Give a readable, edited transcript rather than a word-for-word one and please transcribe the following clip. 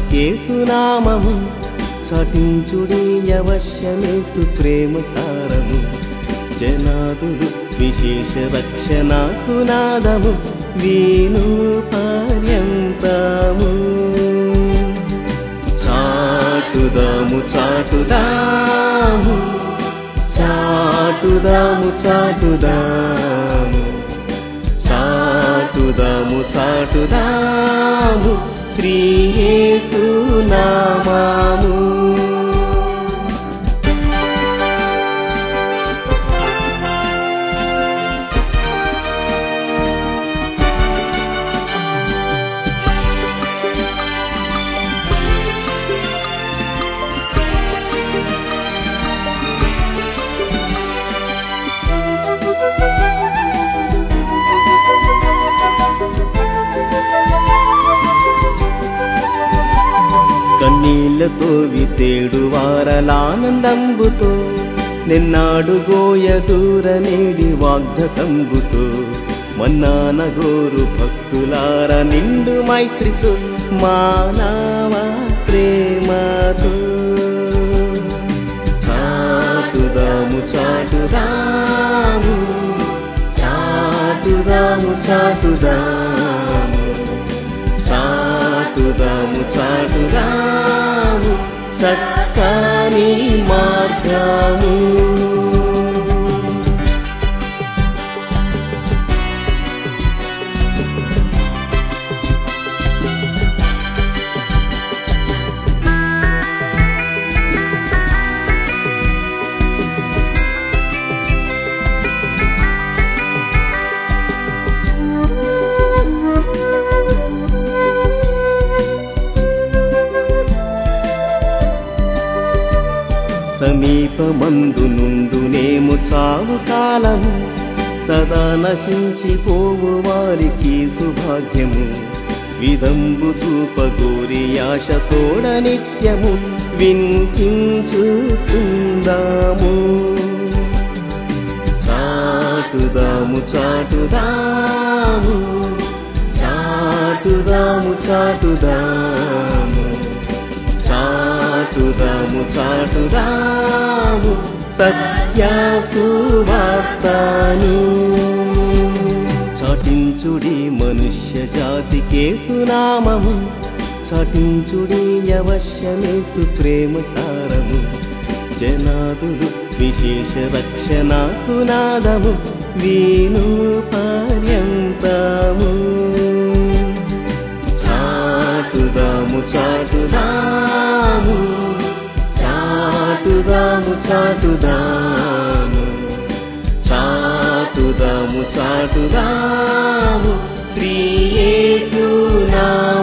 జాతికేసునామము చాటించుడి అవశ్యమేసు ప్రేమ సారము జనాదులు విశేష రక్షణాకునాదము వీణు పర్యంతము చాటుదాము చాటుదాము చాటుదాము చాటుదాము చాటుదాము చాటుదాము శ్రీ యేసు నామము కన్నీళ్లతో వితేడు వారలానందంబుతో నిన్నాడు గోయ దూర నేడి వాగ్దతంబుతో మన్నానగోరు భక్తులార నిండు మైత్రితో మానవ ప్రేమతో చాటుదాము చాటుదాము చాటుదాము చాటుదాము చాటుదాము చాటుదాము చక్కని మార్గము సమీపమందు నుండునేము చావు కాలము సదా నశించిపోవు వారికి సుభాగ్యము విదంబు చూపగోరి ఆశ తోడ నిత్యము వించుకుందాము చాటుదాము చాటుదాము చాటుదాము చాటుదాము చాటుదాము చాటుదాము సత్య సువార్తను చాటించుడి మనుష్య జాతికేసునామము చాటించుడి అవశ్యమేసు ప్రేమ సారము జనాదులు విశేష రక్షణాకునాదము వీణు పర్యంతము చాటుదాము చాటుదాము చాటుదాము చాటుదాము చాటుదాము చాటుదాము శ్రీ యేసు నామము